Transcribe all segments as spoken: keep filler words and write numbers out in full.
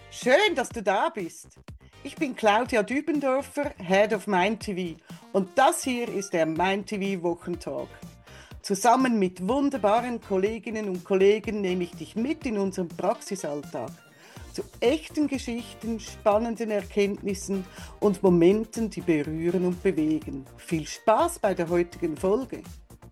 Schön, dass du da bist. Ich bin Claudia Dübendorfer, Head of MindTV und das hier ist der MindTV Wochentalk. Zusammen mit wunderbaren Kolleginnen und Kollegen nehme ich dich mit in unseren Praxisalltag. Zu echten Geschichten, spannenden Erkenntnissen und Momenten, die berühren und bewegen. Viel Spaß bei der heutigen Folge.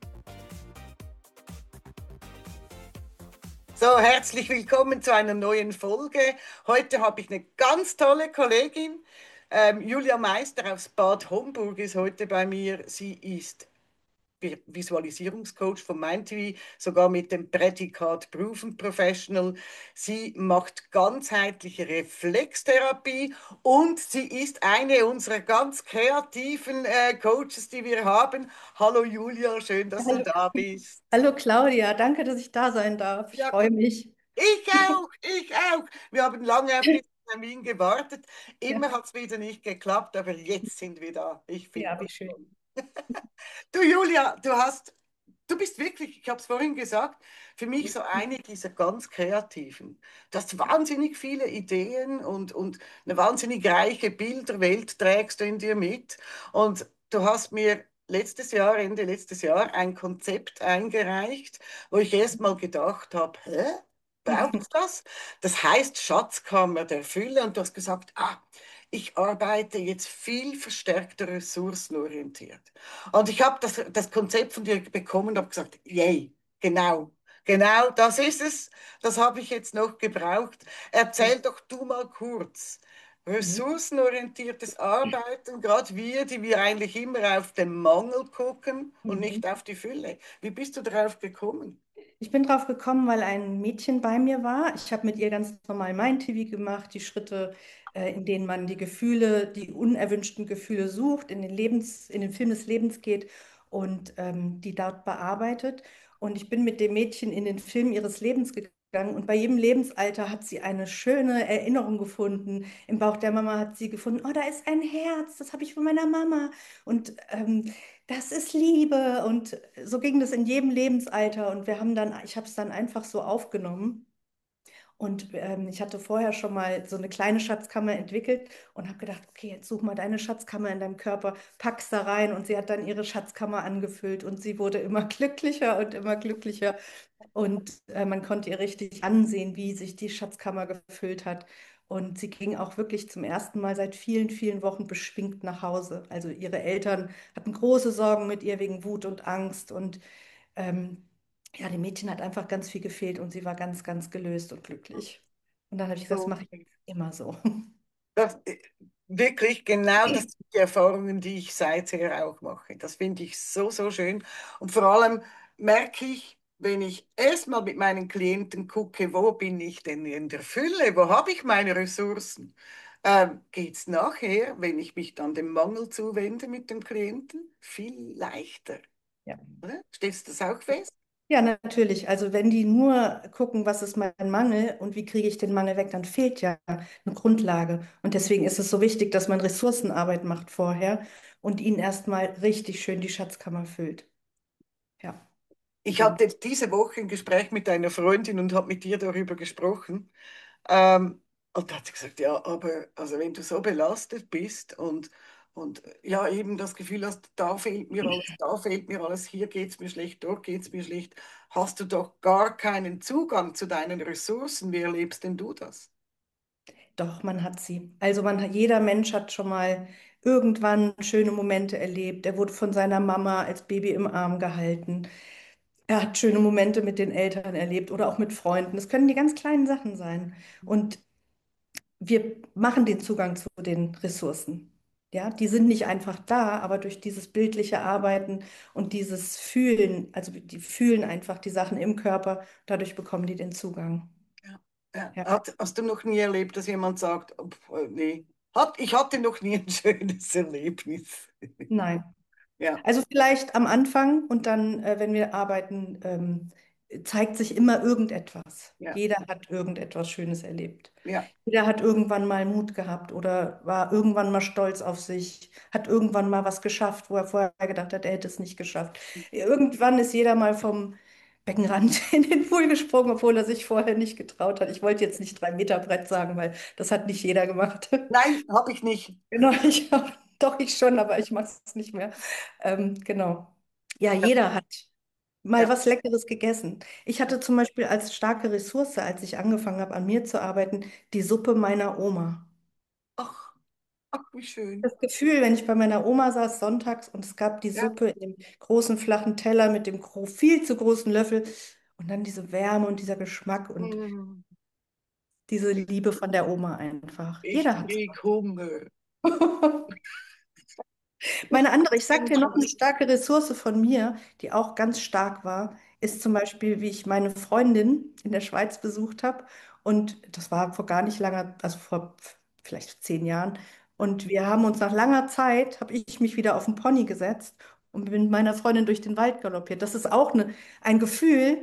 So, herzlich willkommen zu einer neuen Folge. Heute habe ich eine ganz tolle Kollegin. Ähm, Julia Meister aus Bad Homburg ist heute bei mir. Sie ist Vi- Visualisierungscoach von MindTV, sogar mit dem Prädikat Proven Professional. Sie macht ganzheitliche Reflextherapie und sie ist eine unserer ganz kreativen äh, Coaches, die wir haben. Hallo Julia, schön, dass du Hallo, da bist. hallo Claudia, danke, dass ich da sein darf. Ich Ja, freue mich. ich auch, ich auch. Wir haben lange auf diesen Termin gewartet. Ja, Immer hat es wieder nicht geklappt, aber jetzt sind wir da. Ich finde ja, das wie schön. toll. Du Julia, du hast, du bist wirklich, ich habe es vorhin gesagt, für mich so eine dieser ganz Kreativen. Du hast wahnsinnig viele Ideen und, und eine wahnsinnig reiche Bilderwelt trägst du in dir mit. Und du hast mir letztes Jahr, Ende letztes Jahr, ein Konzept eingereicht, wo ich erst mal gedacht habe, hä? Braucht es das? Das heißt Schatzkammer der Fülle und du hast gesagt, ah, ich arbeite jetzt viel verstärkter ressourcenorientiert. Und ich habe das, das Konzept von dir bekommen und habe gesagt, yay, genau, genau, das ist es. Das habe ich jetzt noch gebraucht. Erzähl doch du mal kurz. Mhm. Ressourcenorientiertes Arbeiten, gerade wir, die wir eigentlich immer auf den Mangel gucken und Mhm. nicht auf die Fülle. Wie bist du darauf gekommen? Ich bin drauf gekommen, weil ein Mädchen bei mir war. Ich habe mit ihr ganz normal Mind-T V gemacht, die Schritte, äh, in denen man die Gefühle, die unerwünschten Gefühle sucht, in den Lebens, in den Film des Lebens geht und ähm, die dort bearbeitet. Und ich bin mit dem Mädchen in den Film ihres Lebens gegangen. Und bei jedem Lebensalter hat sie eine schöne Erinnerung gefunden. Im Bauch der Mama hat sie gefunden, oh, da ist ein Herz, das habe ich von meiner Mama. Und ähm, das ist Liebe. Und so ging das in jedem Lebensalter. Und wir haben dann, ich habe es dann einfach so aufgenommen. Und ähm, ich hatte vorher schon mal so eine kleine Schatzkammer entwickelt und habe gedacht, okay, jetzt such mal deine Schatzkammer in deinem Körper, pack's da rein. Und sie hat dann ihre Schatzkammer angefüllt und sie wurde immer glücklicher und immer glücklicher. Und äh, man konnte ihr richtig ansehen, wie sich die Schatzkammer gefüllt hat. Und sie ging auch wirklich zum ersten Mal seit vielen, vielen Wochen beschwingt nach Hause. Also ihre Eltern hatten große Sorgen mit ihr wegen Wut und Angst. Und ähm, ja, dem Mädchen hat einfach ganz viel gefehlt und sie war ganz, ganz gelöst und glücklich. Und dann habe ich gesagt, das So. mache ich jetzt immer so. Das, äh, wirklich genau das sind die Erfahrungen, die ich seither auch mache. Das finde ich so, so schön. Und vor allem merke ich, wenn ich erstmal mit meinen Klienten gucke, wo bin ich denn in der Fülle, wo habe ich meine Ressourcen, ähm, geht es nachher, wenn ich mich dann dem Mangel zuwende mit dem Klienten, viel leichter. Ja. Oder? Stellst du das auch fest? Ja, natürlich. Also wenn die nur gucken, was ist mein Mangel und wie kriege ich den Mangel weg, dann fehlt ja eine Grundlage. Und deswegen ist es so wichtig, dass man Ressourcenarbeit macht vorher und ihnen erstmal richtig schön die Schatzkammer füllt. Ja, Ich genau. hatte diese Woche ein Gespräch mit einer Freundin und habe mit ihr darüber gesprochen. Ähm, und da hat sie gesagt, ja, aber also wenn du so belastet bist und, und ja, eben das Gefühl hast, da fehlt mir alles, da fehlt mir alles, hier geht es mir schlecht, dort geht es mir schlecht, hast du doch gar keinen Zugang zu deinen Ressourcen. Wie erlebst denn du das? Doch, man hat sie. Also man hat, jeder Mensch hat schon mal irgendwann schöne Momente erlebt. Er wurde von seiner Mama als Baby im Arm gehalten. Er hat schöne Momente mit den Eltern erlebt oder auch mit Freunden. Das können die ganz kleinen Sachen sein. Und wir machen den Zugang zu den Ressourcen. Ja, die sind nicht einfach da, aber durch dieses bildliche Arbeiten und dieses Fühlen, also die fühlen einfach die Sachen im Körper, dadurch bekommen die den Zugang. Ja. Ja. Ja, Hat, hast du noch nie erlebt, dass jemand sagt, oh, pf, äh, nee, hat, ich hatte noch nie ein schönes Erlebnis? nein. Ja, Also vielleicht am Anfang und dann, äh, wenn wir arbeiten, ähm, zeigt sich immer irgendetwas. ja, Jeder hat irgendetwas Schönes erlebt. ja. Jeder hat irgendwann mal Mut gehabt oder war irgendwann mal stolz auf sich, hat irgendwann mal was geschafft, wo er vorher gedacht hat, er hätte es nicht geschafft. Irgendwann ist jeder mal vom, Beckenrand in den Pool gesprungen, obwohl er sich vorher nicht getraut hat. Ich wollte jetzt nicht drei Meter Brett sagen, weil das hat nicht jeder gemacht. Nein, habe ich nicht. Genau, ich auch, doch ich schon, aber ich mache es nicht mehr. Ähm, genau. Ja, jeder hat mal Ja. was Leckeres gegessen. Ich Ja. hatte zum Beispiel als starke Ressource, als ich angefangen habe, an mir zu arbeiten, die Suppe meiner Oma. Ach, ach, wie schön. Das Gefühl, wenn ich bei meiner Oma saß sonntags und es gab die Ja. Suppe in dem großen flachen Teller mit dem gro- viel zu großen Löffel und dann diese Wärme und dieser Geschmack und Mm, diese Liebe von der Oma einfach. ich Jeder hat krieg Hunger. Meine andere, ich sag Klingt dir noch schon. eine starke Ressource von mir, die auch ganz stark war, ist zum Beispiel, wie ich meine Freundin in der Schweiz besucht habe. Und das war vor gar nicht langer, also vor vielleicht zehn Jahren. Und wir haben uns nach langer Zeit, habe ich mich wieder auf den Pony gesetzt und bin mit meiner Freundin durch den Wald galoppiert. Das ist auch eine, ein Gefühl,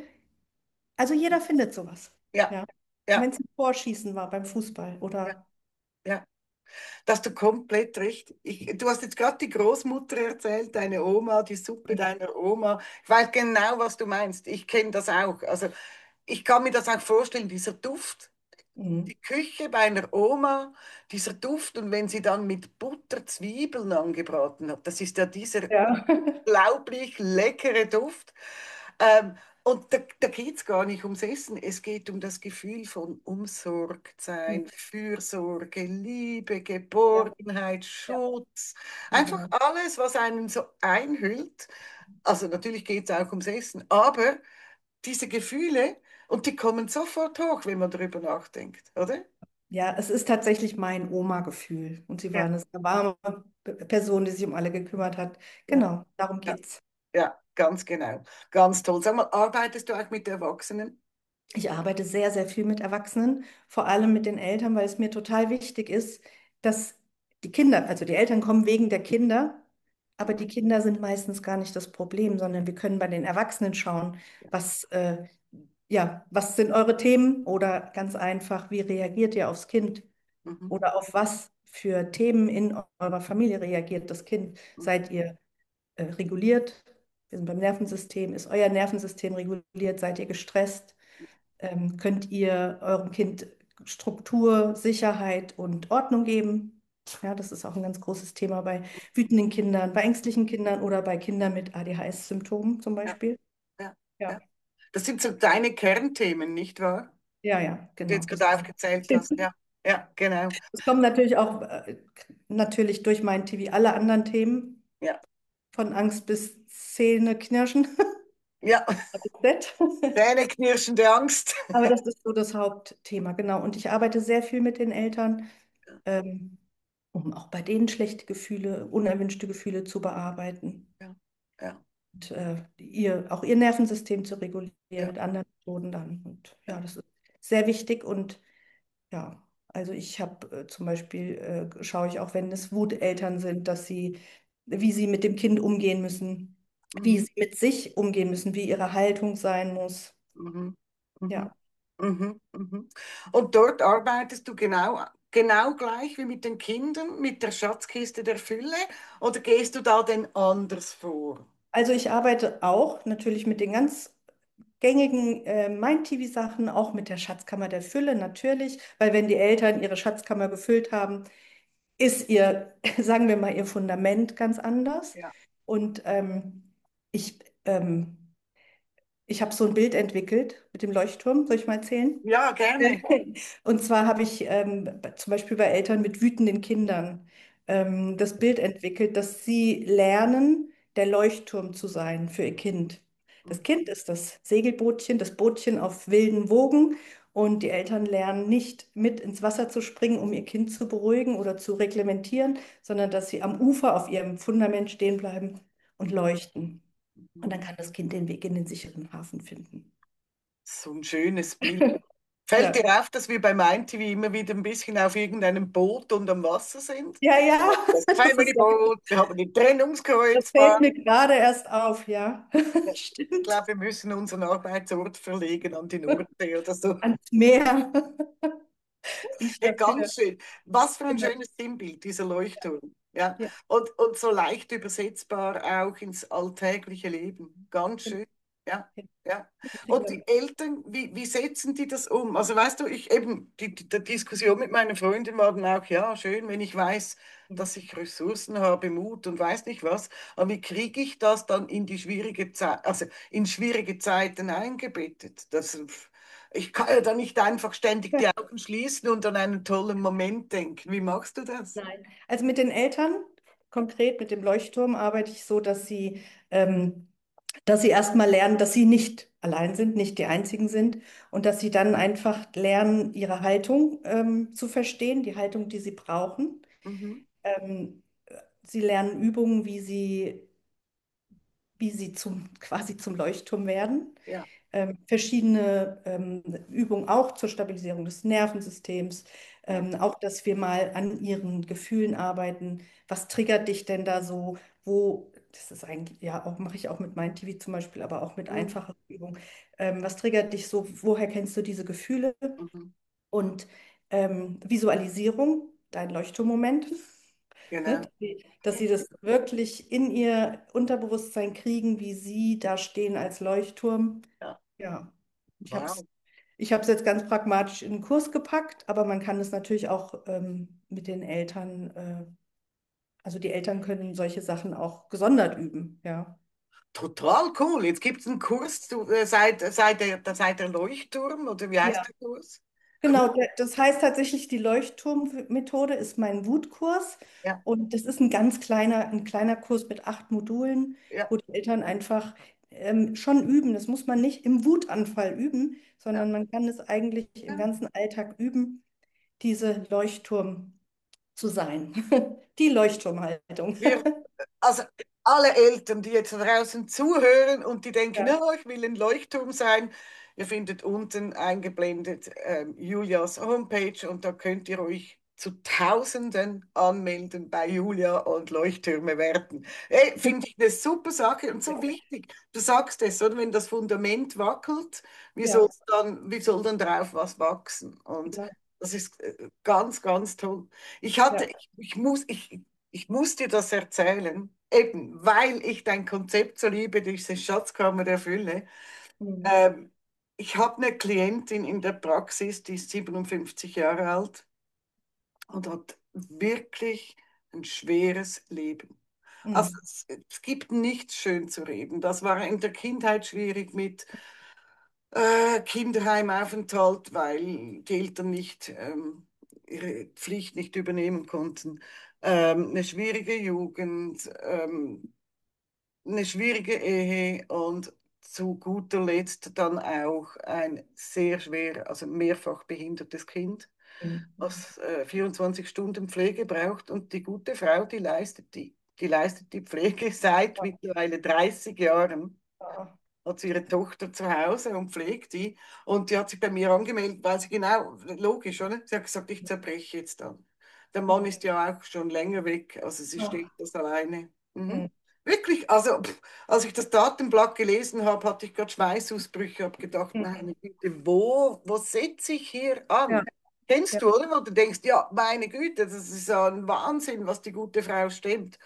also jeder findet sowas. Ja, Ja. ja, Wenn es ein Vorschießen war beim Fußball ja, oder ja. Da hast du komplett recht. Ich, du hast jetzt gerade die Großmutter erzählt, deine Oma, die Suppe deiner Oma. Ich weiß genau, was du meinst. Ich kenne das auch. Also ich kann mir das auch vorstellen, dieser Duft, mhm. die Küche bei einer Oma, dieser Duft und wenn sie dann mit Butter Zwiebeln angebraten hat, das ist ja dieser Ja. unglaublich leckere Duft. Ähm, und da, da geht es gar nicht ums Essen, es geht um das Gefühl von Umsorgtsein, Fürsorge, Liebe, Ja, Geborgenheit, ja, Schutz. Einfach genau. alles, was einen so einhüllt. Also natürlich geht es auch ums Essen, aber diese Gefühle, und die kommen sofort hoch, wenn man darüber nachdenkt, oder? Ja, es ist tatsächlich mein Oma-Gefühl. Und sie war Ja, eine sehr warme P- Person, die sich um alle gekümmert hat. ja, Genau, darum ja, geht's. ja, ganz genau. Ganz toll. Sag mal, arbeitest du auch mit Erwachsenen? Ich arbeite sehr, sehr viel mit Erwachsenen, vor allem mit den Eltern, weil es mir total wichtig ist, dass die Kinder, also die Eltern kommen wegen der Kinder, aber die Kinder sind meistens gar nicht das Problem, sondern wir können bei den Erwachsenen schauen, was, äh, ja, was sind eure Themen oder ganz einfach, wie reagiert ihr aufs Kind? Mhm. Oder auf was für Themen in eurer Familie reagiert das Kind? Mhm. Seid ihr äh, reguliert? Wir sind beim Nervensystem. Ist euer Nervensystem reguliert? Seid ihr gestresst? Ähm, könnt ihr eurem Kind Struktur, Sicherheit und Ordnung geben? Ja, das ist auch ein ganz großes Thema bei wütenden Kindern, bei ängstlichen Kindern oder bei Kindern mit A D H S-Symptomen zum Ja, Beispiel. ja, ja. Ja, Das sind so deine Kernthemen, nicht wahr? ja, ja, Die du genau. jetzt Das, gerade aufgezählt hast. Ja, ja, genau. das kommt natürlich auch äh, natürlich durch mein T V alle anderen Themen. Ja, Von Angst bis Zähneknirschen. ja. Z. Zähneknirschende Angst. Aber das ist so das Hauptthema, genau. Und ich arbeite sehr viel mit den Eltern, ähm, um auch bei denen schlechte Gefühle, unerwünschte Gefühle zu bearbeiten Ja, ja, und äh, ihr, auch ihr Nervensystem zu regulieren ja, mit anderen Methoden dann. Und ja. ja, das ist sehr wichtig. Und ja, also ich habe äh, zum Beispiel, äh, schaue ich auch, wenn es Wuteltern sind, dass sie, wie sie mit dem Kind umgehen müssen, wie Mhm, sie mit sich umgehen müssen, wie ihre Haltung sein muss. mhm, mhm, Ja. mhm, mhm. Und dort arbeitest du genau, genau gleich wie mit den Kindern, mit der Schatzkiste der Fülle, oder gehst du da denn anders vor? Also ich arbeite auch natürlich mit den ganz gängigen äh, Mind-T V-Sachen, auch mit der Schatzkammer der Fülle natürlich, weil wenn die Eltern ihre Schatzkammer gefüllt haben, ist ihr, sagen wir mal, ihr Fundament ganz anders. Ja, Und ähm, ich, ähm, ich habe so ein Bild entwickelt mit dem Leuchtturm, soll ich mal erzählen? ja, gerne. Und zwar habe ich ähm, b- zum Beispiel bei Eltern mit wütenden Kindern ähm, das Bild entwickelt, dass sie lernen, der Leuchtturm zu sein für ihr Kind. Das Kind ist das Segelbootchen, das Bootchen auf wilden Wogen und die Eltern lernen nicht mit ins Wasser zu springen, um ihr Kind zu beruhigen oder zu reglementieren, sondern dass sie am Ufer auf ihrem Fundament stehen bleiben und leuchten. Und dann kann das Kind den Weg in den sicheren Hafen finden. So ein schönes Bild. Fällt dir Ja, auf, dass wir bei MindTV immer wieder ein bisschen auf irgendeinem Boot und am Wasser sind? ja, ja, Das das Family ist ja. Boot, wir haben die Das fällt Trennungskreuzfahrt. mir gerade erst auf, ja. Ja, ich Stimmt. glaube, wir müssen unseren Arbeitsort verlegen an die Nordsee oder so. Ans Meer. Nicht Ja, dafür. ganz schön. Was für ein Genau. schönes Sinnbild, dieser Leuchtturm. Ja, Ja, und, und so leicht übersetzbar auch ins alltägliche Leben. Ganz schön. Ja, Ja, ja. Und Trigger. die Eltern, wie, wie setzen die das um? Also weißt du, ich eben, die, die, die Diskussion mit meiner Freundin war dann auch, ja, schön, wenn ich weiß, dass ich Ressourcen habe, Mut und weiß nicht was, aber wie kriege ich das dann in die schwierige Zeit, also in schwierige Zeiten eingebettet? Das, ich kann ja da nicht einfach ständig die Augen schließen und an einen tollen Moment denken. Wie machst du das? Nein. Also mit den Eltern, konkret mit dem Leuchtturm, arbeite ich so, dass sie, ähm, dass sie erstmal lernen, dass sie nicht allein sind, nicht die Einzigen sind und dass sie dann einfach lernen, ihre Haltung ähm, zu verstehen, die Haltung, die sie brauchen. Mhm. Ähm, Sie lernen Übungen, wie sie, wie sie zum, quasi zum Leuchtturm werden. Ja. Ähm, verschiedene ähm, Übungen auch zur Stabilisierung des Nervensystems, Ja. ähm, auch, dass wir mal an ihren Gefühlen arbeiten. Was triggert dich denn da so? Wo, das ist eigentlich, ja, auch mache ich auch mit Mind T V zum Beispiel, aber auch mit Mhm. einfachen Übungen. Ähm, was triggert dich so? Woher kennst du diese Gefühle? Mhm. Und ähm, Visualisierung, dein Leuchtturmmoment, ne? Genau. Dass sie, dass sie das wirklich in ihr Unterbewusstsein kriegen, wie sie da stehen als Leuchtturm. Ja. Ja, ich habe es Wow. ich habe es jetzt ganz pragmatisch in den Kurs gepackt, aber man kann es natürlich auch ähm, mit den Eltern, äh, also die Eltern können solche Sachen auch gesondert üben, ja. Total cool. Jetzt gibt es einen Kurs, du, äh, seit, seit, der, seit der Leuchtturm, oder wie heißt Ja. der Kurs? Cool. Genau, der- das heißt tatsächlich, die Leuchtturmmethode ist mein Wutkurs Ja, und das ist ein ganz kleiner, ein kleiner Kurs mit acht Modulen, ja, wo die Eltern einfach ähm, schon üben. Das muss man nicht im Wutanfall üben, ja. sondern man kann es eigentlich im Ja. ganzen Alltag üben, diese Leuchtturm zu sein. Die Leuchtturmhaltung. Wir, also alle Eltern, die jetzt da draußen zuhören und die denken, Ja. ja, ich will ein Leuchtturm sein, ihr findet unten eingeblendet ähm, Julias Homepage und da könnt ihr euch zu Tausenden anmelden bei Julia und Leuchttürme werden. Hey, finde ich eine super Sache und so wichtig. Du sagst es, oder? Wenn das Fundament wackelt, wie soll Ja, dann, wie soll dann drauf was wachsen? Und genau. das ist äh, ganz, ganz toll. Ich hatte, Ja. ich, ich muss, ich, ich muss dir das erzählen, eben weil ich dein Konzept so liebe, diese Schatzkammer der Fülle. Mhm. Ähm, ich habe eine Klientin in der Praxis, die ist siebenundfünfzig Jahre alt und hat wirklich ein schweres Leben. Also Mhm. es, es gibt nichts schön zu reden. Das war in der Kindheit schwierig mit äh, Kinderheimaufenthalt, weil die Eltern nicht ähm, ihre Pflicht nicht übernehmen konnten. Ähm, eine schwierige Jugend, ähm, eine schwierige Ehe und zu guter Letzt dann auch ein sehr schwer, also mehrfach behindertes Kind, Mhm. was äh, vierundzwanzig Stunden Pflege braucht. Und die gute Frau, die leistet die, die leistet die Pflege seit mittlerweile dreißig Jahren, Ja. hat sie ihre Tochter zu Hause und pflegt die. Und die hat sich bei mir angemeldet, weil sie genau, logisch, oder? Sie hat gesagt, ich zerbreche jetzt dann. Der Mann ist ja auch schon länger weg, also sie steht Ja. das alleine. Mhm. Mhm. Wirklich, also pff, als ich das Datenblatt gelesen habe, hatte ich gerade Schweißausbrüche, habe gedacht, Mhm. meine Güte, wo, wo setze ich hier Ja. an? Kennst Ja. du, oder? Wo du denkst, ja, meine Güte, das ist ja ein Wahnsinn, was die gute Frau stemmt.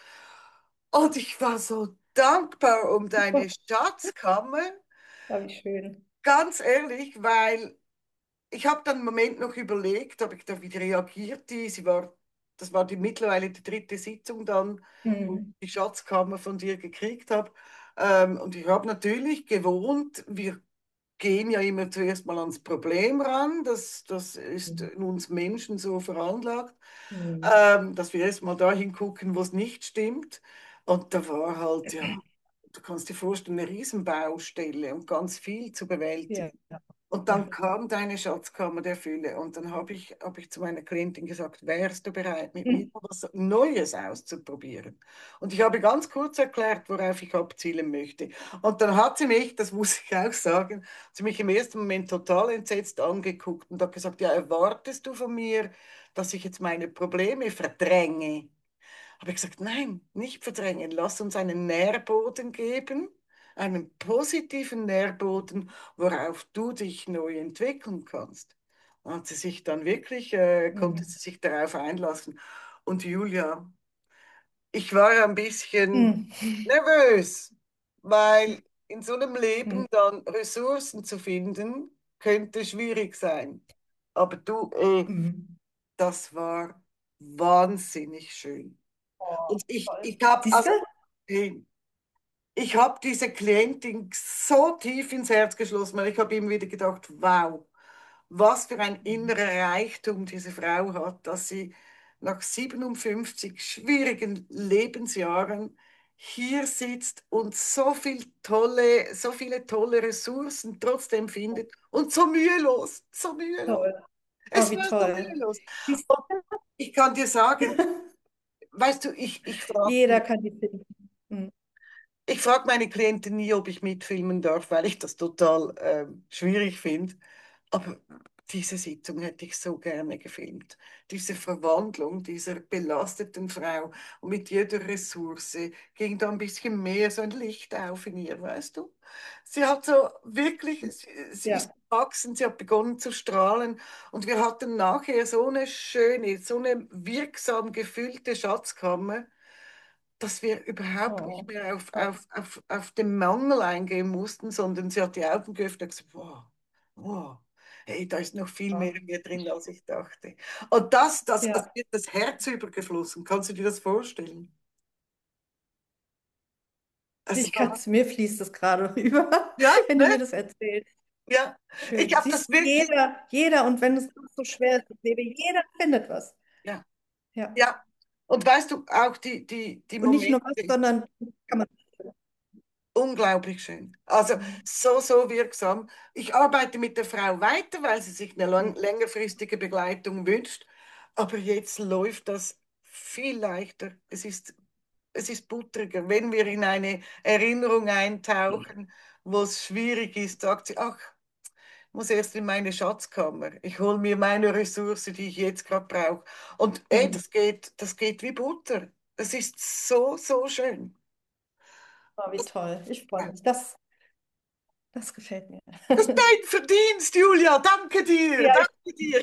Und ich war so dankbar um deine Schatzkammer. War wie schön. Ganz ehrlich, weil ich habe dann einen Moment noch überlegt, habe ich da wieder reagiert die. Sie war, das war die mittlerweile die dritte Sitzung dann, wo ich Mhm. die Schatzkammer von dir gekriegt habe. Ähm, und ich habe natürlich gewohnt, wir gehen ja immer zuerst mal ans Problem ran. Das, das ist Mhm. in uns Menschen so veranlagt, Mhm. ähm, dass wir erst mal dahin gucken, wo es nicht stimmt. Und da war halt, ja, du kannst dir vorstellen, eine Riesenbaustelle und ganz viel zu Ja. bewältigen. Und dann Ja. kam deine Schatzkammer der Fülle und dann habe ich, hab ich zu meiner Klientin gesagt, wärst du bereit, mit mir Mhm. was Neues auszuprobieren? Und ich habe ganz kurz erklärt, worauf ich abzielen möchte. Und dann hat sie mich, das muss ich auch sagen, sie mich im ersten Moment total entsetzt angeguckt und hat gesagt, ja, erwartest du von mir, dass ich jetzt meine Probleme verdränge? Habe ich gesagt, nein, nicht verdrängen. Lass uns einen Nährboden geben, einen positiven Nährboden, worauf du dich neu entwickeln kannst. Und hat sie sich dann wirklich, äh, konnte Mhm. sie sich darauf einlassen. Und Julia, ich war ein bisschen Mhm. nervös, weil in so einem Hm. Leben dann Ressourcen zu finden, könnte schwierig sein. Aber du, eh, Mhm. das war wahnsinnig schön. Oh, Und ich, toll. ich habe, Siehst also, du? eh, ich habe diese Klientin so tief ins Herz geschlossen, weil ich habe immer wieder gedacht, wow, was für ein innerer Reichtum diese Frau hat, dass sie nach siebenundfünfzig schwierigen Lebensjahren hier sitzt und so viel tolle, so viele tolle Ressourcen trotzdem findet und so mühelos, so mühelos. Toll. Oh, Es wie war so toll. mühelos. Siehst Und ich kann dir sagen, weißt du, ich, ich frage Jeder kann die finden. Hm. ich frag meine Klienten nie, ob ich mitfilmen darf, weil ich das total ähm, schwierig finde. Aber diese Sitzung hätte ich so gerne gefilmt. Diese Verwandlung dieser belasteten Frau und mit jeder Ressource ging da ein bisschen mehr so ein Licht auf in ihr, weißt du? Sie hat so wirklich, sie, sie ist Ja. gewachsen, sie hat begonnen zu strahlen und wir hatten nachher so eine schöne, so eine wirksam gefüllte Schatzkammer, dass wir überhaupt nicht Oh, mehr auf, toll. auf, auf, auf den Mangel eingehen mussten, sondern sie hat die Augen geöffnet und gesagt, wow, wow, hey, da ist noch viel mehr Ja. in mir drin, als ich dachte. Und das, das, das Ja. wird das Herz übergeflossen. Kannst du dir das vorstellen? Es Ich kann war, es, mir fließt es gerade rüber, ja, wenn du ne? mir das erzählst. Ja, ich Schön. habe das Siehst du, wirklich, jeder, jeder, und wenn es noch so schwer ist, ich lebe, jeder findet was. ja, Ja. ja. Und weißt du, auch die, die, die Und nicht nur was, Momente, sondern kann man. unglaublich schön. Also Mhm. so, so wirksam. Ich arbeite mit der Frau weiter, weil sie sich eine lang, Mhm. längerfristige Begleitung wünscht. Aber jetzt läuft das viel leichter. Es ist, es ist butteriger. Wenn wir in eine Erinnerung eintauchen, wo es schwierig ist, sagt sie, ach, ich muss erst in meine Schatzkammer. Ich hole mir meine Ressource, die ich jetzt gerade brauche. Und ey, Mhm. das geht, das geht wie Butter. Es ist so, so schön. Oh, wie Das, toll. Ich freue mich. Das, das gefällt mir. Das ist dein Verdienst, Julia. Danke dir. Ja, Danke dir.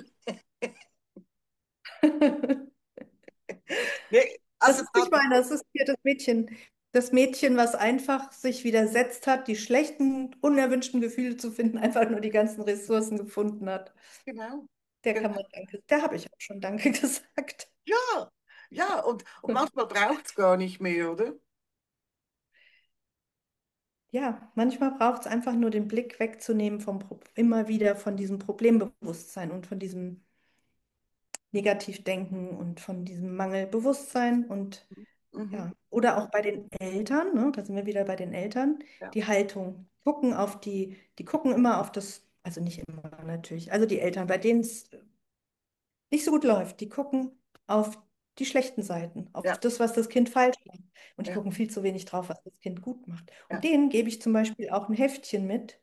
Nee, das also, ist das, nicht meiner, das ist hier das Mädchen. Das Mädchen, was einfach sich widersetzt hat, die schlechten, unerwünschten Gefühle zu finden, einfach nur die ganzen Ressourcen gefunden hat. genau. Der kann Genau. man Danke. Der habe ich auch schon Danke gesagt. Ja, ja, und, und manchmal braucht es gar nicht mehr, oder? Ja, manchmal braucht es einfach nur den Blick wegzunehmen vom Pro immer wieder von diesem Problembewusstsein und von diesem Negativdenken und von diesem Mangelbewusstsein und Mhm. ja, oder auch bei den Eltern, ne, da sind wir wieder bei den Eltern, Ja. die Haltung, gucken auf die, die gucken immer auf das, also nicht immer natürlich, also die Eltern, bei denen es nicht so gut läuft, die gucken auf die schlechten Seiten, auf Ja, das, was das Kind falsch macht. Und die ja, gucken viel zu wenig drauf, was das Kind gut macht. Und ja. denen gebe ich zum Beispiel auch ein Heftchen mit,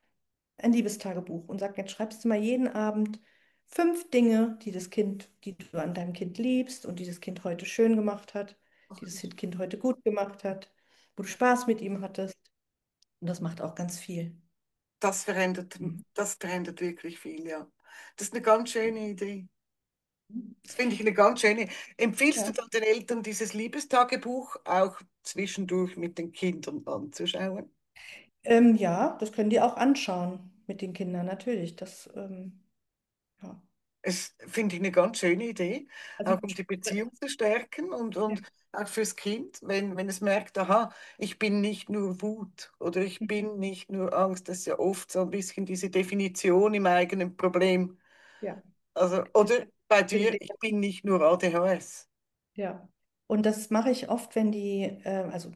ein Liebestagebuch und sage, jetzt schreibst du mal jeden Abend fünf Dinge, die das Kind, die du an deinem Kind liebst und die das Kind heute schön gemacht hat, die Ach, das das, Kind heute gut gemacht hat, wo du Spaß mit ihm hattest. Und das macht auch ganz viel. das verändert, Mhm. das verändert wirklich viel, ja. Das ist eine ganz schöne Idee. Mhm. Das finde ich eine ganz schöne. Empfiehlst du Ja. dann den Eltern dieses Liebestagebuch auch zwischendurch mit den Kindern anzuschauen? Ähm, ja, das können die auch anschauen mit den Kindern, natürlich. Das, ähm, ja. Es finde ich eine ganz schöne Idee, Also, auch um die Beziehung zu stärken und, und auch fürs Kind, wenn, wenn es merkt, aha, ich bin nicht nur Wut oder ich bin nicht nur Angst, das ist ja oft so ein bisschen diese Definition im eigenen Problem. ja, Also, oder bei wenn dir, die, ich bin nicht nur A D H S. ja. Und das mache ich oft, wenn die, äh, also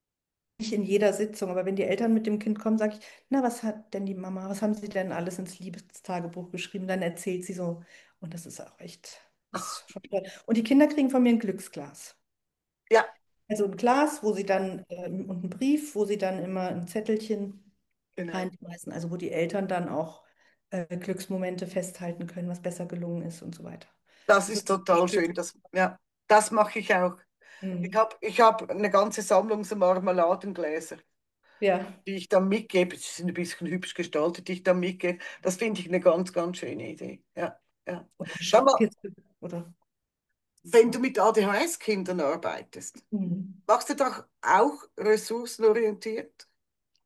nicht in jeder Sitzung, aber wenn die Eltern mit dem Kind kommen, sage ich, na, was hat denn die Mama, was haben sie denn alles ins Liebestagebuch geschrieben? Dann erzählt sie so. Und das ist auch echt, ist schon toll. Und die Kinder kriegen von mir ein Glücksglas. Ja, Also ein Glas, wo sie dann, ähm, und einen Brief, wo sie dann immer ein Zettelchen genau. reinschmeißen, also wo die Eltern dann auch äh, Glücksmomente festhalten können, was besser gelungen ist und so weiter. Das Also ist das total schön. unterstützt. Das, ja, das mache ich auch. Ich Mhm. habe ich hab eine ganze Sammlung so Marmeladengläser, Ja, die ich dann mitgebe. Sie sind ein bisschen hübsch gestaltet, die ich dann mitgebe. Das finde ich eine ganz, ganz schöne Idee. Ja, ja. oder Sag mal, Schatzkiste, oder? wenn du mit A D H S-Kindern arbeitest, Mhm. machst du doch auch ressourcenorientiert?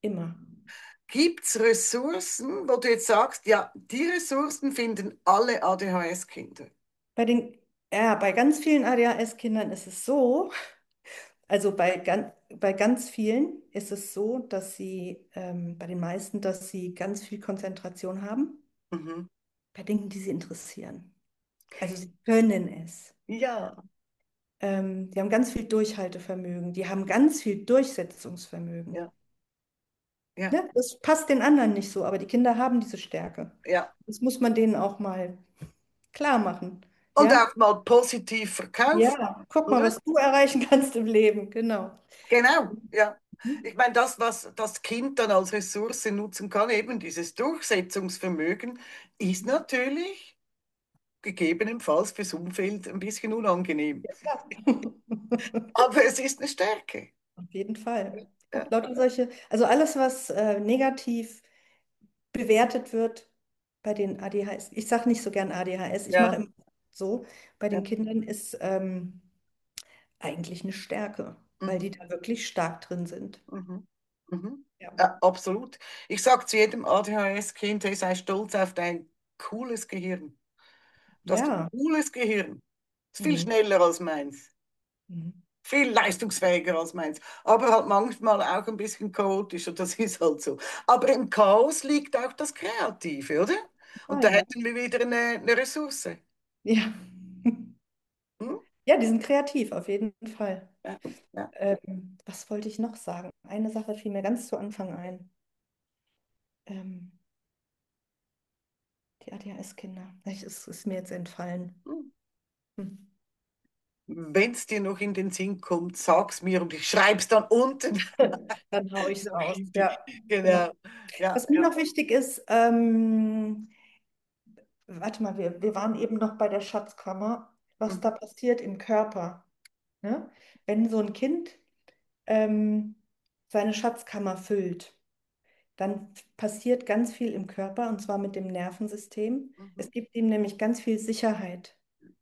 immer. Gibt es Ressourcen, wo du jetzt sagst, ja, die Ressourcen finden alle A D H S-Kinder? Bei den, ja, bei ganz vielen A D H S-Kindern ist es so, also bei, gan, bei ganz vielen ist es so, dass sie, ähm, bei den meisten, dass sie ganz viel Konzentration haben, Mhm. bei Dingen, die sie interessieren. Also sie können es. Ja, Ähm, die haben ganz viel Durchhaltevermögen, die haben ganz viel Durchsetzungsvermögen. ja, ja, Ne? Das passt den anderen nicht so, aber die Kinder haben diese Stärke. ja. Das muss man denen auch mal klar machen. Und Ja? auch mal positiv verkaufen, Ja, guck mal, oder? was du erreichen kannst im Leben. Genau. Genau, ja. Mhm. Ich meine, das, was das Kind dann als Ressource nutzen kann, eben dieses Durchsetzungsvermögen, ist natürlich gegebenenfalls fürs Umfeld ein bisschen unangenehm. Ja, klar. Aber es ist eine Stärke. Auf jeden Fall. Ja, Lauter solche, also alles, was äh, negativ bewertet wird bei den A D H S, ich sage nicht so gern A D H S, ich mache ja, immer so, bei ja. den Kindern ist ähm, eigentlich eine Stärke, weil Mhm, die da wirklich stark drin sind. mhm, mhm. Ja, Ja, absolut. Ich sage zu jedem A D H S-Kind, hey, sei stolz auf dein cooles Gehirn. Du hast ein ja. cooles Gehirn. Ist viel Mhm. schneller als meins. Mhm. Viel leistungsfähiger als meins, aber halt manchmal auch ein bisschen chaotisch und das ist halt so. Aber im Chaos liegt auch das Kreative, oder? Und Ah, da ja. hätten wir wieder eine, eine Ressource. Ja. Hm? Ja, die sind kreativ, auf jeden Fall. Ja, ja. Ähm, was wollte ich noch sagen? Eine Sache fiel mir ganz zu Anfang ein. Ähm, die A D H S-Kinder. Es ist mir jetzt entfallen. Hm. Hm. Wenn es dir noch in den Sinn kommt, sag's mir und ich schreib's dann unten Dann haue ich es noch raus. in die. Ja. Ja. Genau. Ja, Was mir ja. noch wichtig ist, ähm, warte mal, wir, wir waren eben noch bei der Schatzkammer, was da Mhm. passiert im Körper. Ne? Wenn so ein Kind ähm, seine Schatzkammer füllt, dann passiert ganz viel im Körper und zwar mit dem Nervensystem. Mhm. Es gibt ihm nämlich ganz viel Sicherheit.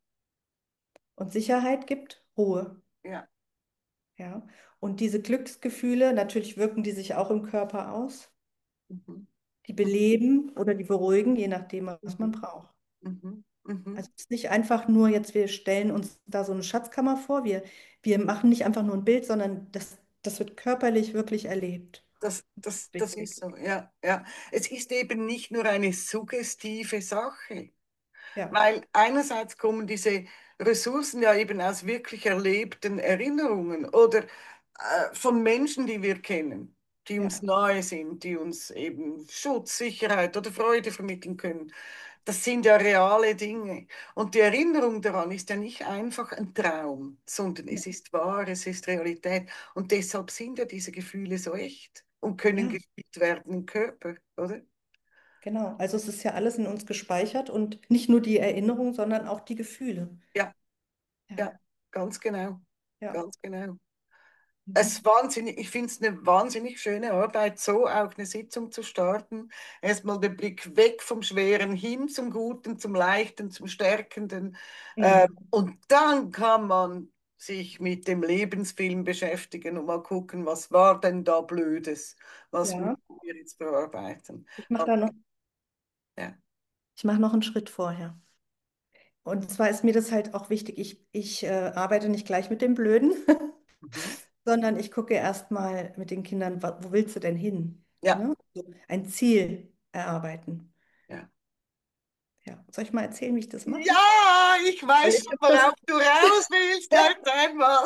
Und Sicherheit gibt Ruhe. Ja. Ja? Und diese Glücksgefühle, natürlich wirken die sich auch im Körper aus. Mhm. Die beleben oder die beruhigen, je nachdem, was man Mhm. braucht. Mhm. Mhm. Also es ist nicht einfach nur jetzt, wir stellen uns da so eine Schatzkammer vor, wir, wir machen nicht einfach nur ein Bild, sondern das, das wird körperlich wirklich erlebt. Das, das, das ist Wichtig. so, ja, ja. Es ist eben nicht nur eine suggestive Sache. Ja, Weil einerseits kommen diese Ressourcen ja eben aus wirklich erlebten Erinnerungen oder äh, von Menschen, die wir kennen, die uns ja, nahe sind, die uns eben Schutz, Sicherheit oder Freude vermitteln können. Das sind ja reale Dinge. Und die Erinnerung daran ist ja nicht einfach ein Traum, sondern ja, es ist wahr, es ist Realität. Und deshalb sind ja diese Gefühle so echt und können ja, gefühlt werden im Körper, oder? genau. Also es ist ja alles in uns gespeichert und nicht nur die Erinnerung, sondern auch die Gefühle. Ja, Ja, ja, ganz genau, ja. ganz genau. Es ist Mhm. wahnsinnig, ich finde es eine wahnsinnig schöne Arbeit, so auch eine Sitzung zu starten. Erstmal den Blick weg vom Schweren hin zum Guten, zum Leichten, zum Stärkenden. Äh, Mhm. und dann kann man sich mit dem Lebensfilm beschäftigen und mal gucken, was war denn da Blödes? Was müssen Ja, wir jetzt bearbeiten? ich mache Aber, da noch, ja. ich mache noch einen Schritt vorher. Und zwar ist mir das halt auch wichtig, ich, ich äh, arbeite nicht gleich mit dem Blöden, Mhm. sondern ich gucke erst mal mit den Kindern, wa- wo willst du denn hin? Ja, Ne? So ein Ziel erarbeiten. ja. Ja. Soll ich mal erzählen, wie ich das mache? Ja, ich Weil weiß ich schon, habe das, worauf du raus willst. Jetzt einmal.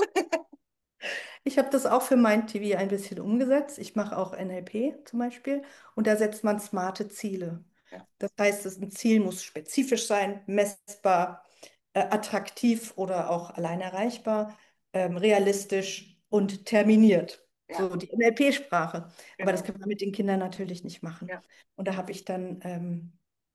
ich habe das auch für mein T V ein bisschen umgesetzt. Ich mache auch N L P zum Beispiel und da setzt man smarte Ziele. Ja, Das heißt, das ein Ziel muss spezifisch sein, messbar, äh, attraktiv oder auch allein erreichbar, ähm, realistisch und terminiert. ja, So die N L P-Sprache. Aber das genau. kann man mit den Kindern natürlich nicht machen. Ja. Und da habe ich dann, ähm,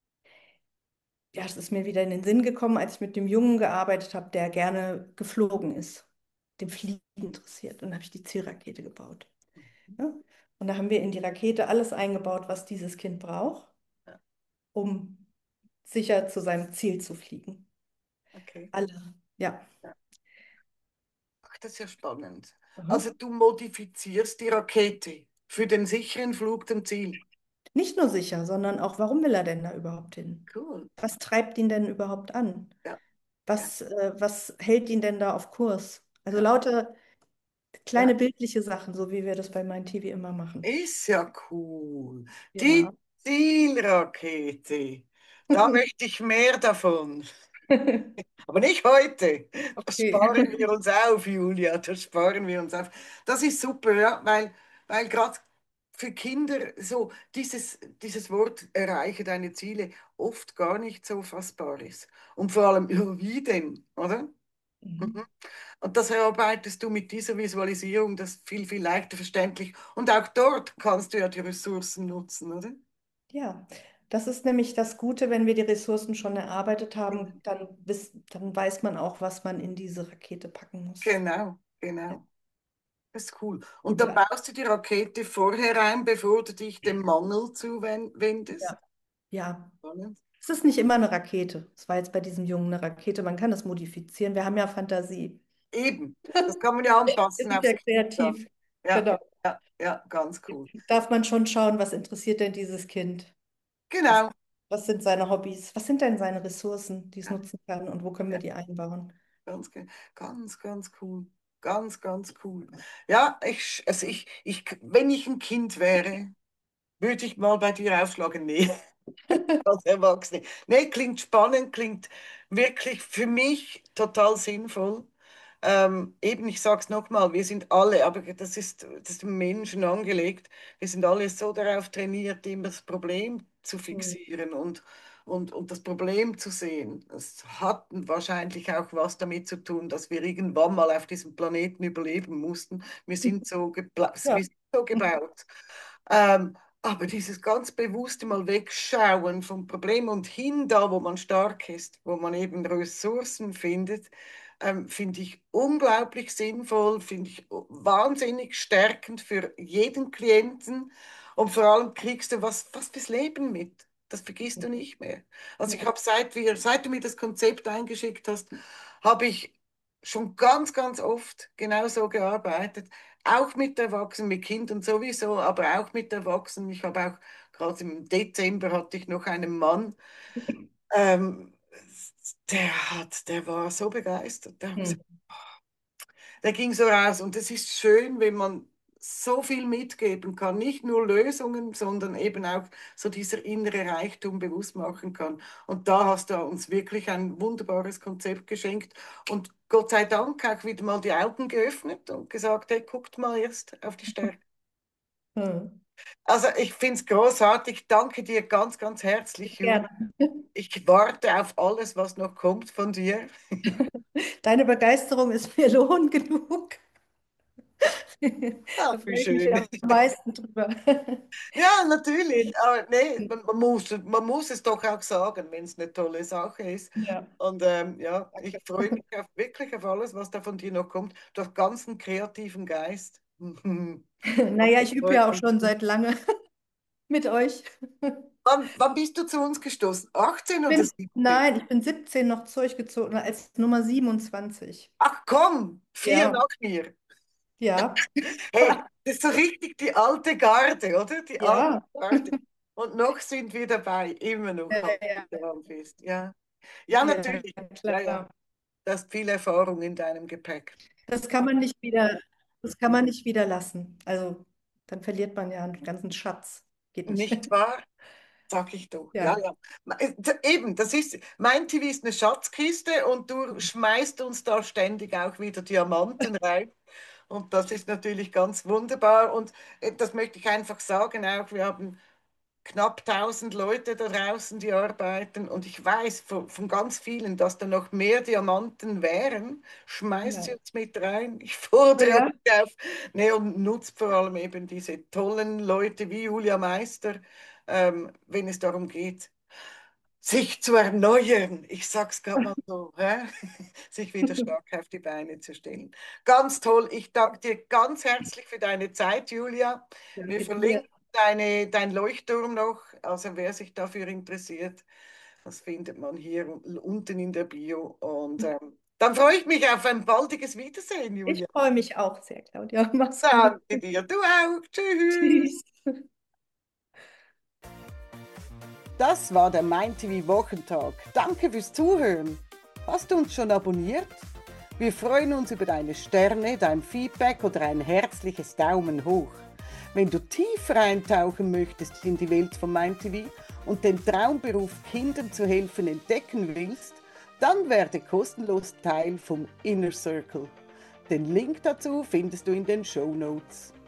ja, es ist mir wieder in den Sinn gekommen, als ich mit dem Jungen gearbeitet habe, der gerne geflogen ist, dem Fliegen interessiert. Und dann habe ich die Zielrakete gebaut. Ja? Und da haben wir in die Rakete alles eingebaut, was dieses Kind braucht, Ja, um sicher zu seinem Ziel zu fliegen. okay. Alle. Ja. Ja. Ach, das ist ja spannend. Aha. Also du modifizierst die Rakete. für den sicheren Flug zum Ziel. Nicht nur sicher, sondern auch, warum will er denn da überhaupt hin? Cool. Was treibt ihn denn überhaupt an? Ja, ja, Was, äh, was hält ihn denn da auf Kurs? Also ja, lauter ja. kleine bildliche Sachen, so wie wir das bei meinem T V immer machen. Ist ja cool. Ja. Die Zielrakete. Da möchte ich mehr davon. Aber nicht heute. Das Okay. sparen wir uns auf, Julia. Das sparen wir uns auf. Das ist super, ja, weil, weil gerade für Kinder so dieses, dieses Wort erreiche deine Ziele oft gar nicht so fassbar ist. Und vor allem, ja, wie denn, oder? Mhm. Mhm. Und das erarbeitest du mit dieser Visualisierung, das ist viel, viel leichter verständlich. Und auch dort kannst du ja die Ressourcen nutzen, oder? Ja, das ist nämlich das Gute, wenn wir die Ressourcen schon erarbeitet haben, Mhm. dann, wiss, dann weiß man auch, was man in diese Rakete packen muss. Genau, Ja. genau. Das ist cool. Und Und dann da, baust du die Rakete vorher ein, bevor du dich dem Mangel zuwendest. ja, ja, Spannend. es ist nicht immer eine Rakete. Es war jetzt bei diesem Jungen eine Rakete. Man kann es modifizieren. Wir haben ja Fantasie. Eben, das kann man ja Wir anpassen sind aufs ja Kind kreativ. dann. Ja, Genau. ja, ja, ganz cool. Darf man schon schauen, was interessiert denn dieses Kind? Was, Genau. was sind seine Hobbys? Was sind denn seine Ressourcen, die es Ja, nutzen kann und wo können wir ja, die einbauen? ganz, ge- ganz, ganz cool. Ganz, ganz cool. Ja, ich, also ich, ich, wenn ich ein Kind wäre, würde ich mal bei dir aufschlagen. Nee. Als Erwachsene. Nee, klingt spannend, klingt wirklich für mich total sinnvoll. Ähm, eben, ich sage es nochmal, wir sind alle, aber das ist, das ist dem Menschen angelegt, wir sind alle so darauf trainiert, immer das Problem zu Hm. fixieren und, und, und das Problem zu sehen. Es hat wahrscheinlich auch was damit zu tun, dass wir irgendwann mal auf diesem Planeten überleben mussten. Wir sind so, gebla- wir Ja. sind so gebaut. Ähm, aber dieses ganz bewusste Mal wegschauen vom Problem und hin da, wo man stark ist, wo man eben Ressourcen findet, ähm, finde ich unglaublich sinnvoll, finde ich wahnsinnig stärkend für jeden Klienten und vor allem kriegst du was, was fürs Leben mit. Das vergisst du nicht mehr. Also ich Ja. habe seit wir, seit du mir das Konzept eingeschickt hast, habe ich schon ganz, ganz oft genau so gearbeitet. Auch mit Erwachsenen, mit Kindern sowieso, aber auch mit Erwachsenen. Ich habe auch, gerade im Dezember hatte ich noch einen Mann, ähm, der hat, der war so begeistert. Der hat Hm. gesagt, der ging so raus. Und es ist schön, wenn man so viel mitgeben kann. Nicht nur Lösungen, sondern eben auch so dieser innere Reichtum bewusst machen kann. Und da hast du uns wirklich ein wunderbares Konzept geschenkt. Und Gott sei Dank auch wieder mal die Augen geöffnet und gesagt, hey, guckt mal erst auf die Stärke. Hm. Also ich finde es großartig. Danke dir ganz, ganz herzlich, Julia. Gerne. Ich warte auf alles, was noch kommt von dir. Deine Begeisterung ist mir Lohn genug. Da Ach, wie freue ich mich schön. am meisten drüber. Ja, natürlich. Schön. Aber nee, man, man muss, man muss es doch auch sagen, wenn es eine tolle Sache ist. Ja, Und ähm, ja, ich danke. freue mich auf, wirklich auf alles, was da von dir noch kommt. Du hast ganz einen kreativen Geist. Und Naja, das ich übe ja freut auch mich. schon seit lange mit euch. Wann, wann bist du zu uns gestoßen? achtzehn oder Bin, siebzehn? nein, ich bin siebzehn noch zurückgezogen als Nummer siebenundzwanzig. Ach komm, vier Ja, nach mir. ja, Hey, das ist so richtig die alte Garde, oder? Die alte ja. Garde. Und noch sind wir dabei, immer noch Ja, halt ja, daran fest. Ja. Ja, ja, natürlich. Ja, ja. klar. Du hast viel Erfahrung in deinem Gepäck. Das kann man nicht wieder, das kann man nicht wieder lassen. Also, dann verliert man ja einen ganzen Schatz. Geht nicht. Nicht wahr? Sag ich doch. Ja, Ja. ja. Äh, Eben, das ist, mein T V ist eine Schatzkiste und du schmeißt uns da ständig auch wieder Diamanten rein. Und das ist natürlich ganz wunderbar. Und äh, das möchte ich einfach sagen auch. Wir haben knapp tausend Leute da draußen, die arbeiten. Und ich weiß von, von ganz vielen, dass da noch mehr Diamanten wären. Schmeißt sie Ja. uns mit rein. Ich Oh fordere ja. euch auf. Nee, und nutzt vor allem eben diese tollen Leute wie Julia Meister, ähm, wenn es darum geht, sich zu erneuern. Ich sag's gerade mal so, hä? Sich wieder stark auf die Beine zu stellen. Ganz toll. Ich danke dir ganz herzlich für deine Zeit, Julia. Wir Danke dir. verlinken deine, dein Leuchtturm noch. Also wer sich dafür interessiert, das findet man hier unten in der Bio. Und ähm, Dann freue ich mich auf ein baldiges Wiedersehen, Ich Julia. freue mich auch sehr, Claudia. Mach's gut. Danke dir. Du auch. Tschüss. Tschüss. Das war der MindTV Wochentag. Danke fürs Zuhören. Hast du uns schon abonniert? Wir freuen uns über deine Sterne, dein Feedback oder ein herzliches Daumen hoch. Wenn du tiefer eintauchen möchtest in die Welt von MindTV und den Traumberuf Kindern zu helfen entdecken willst, dann werde kostenlos Teil vom Inner Circle. Den Link dazu findest du in den Shownotes.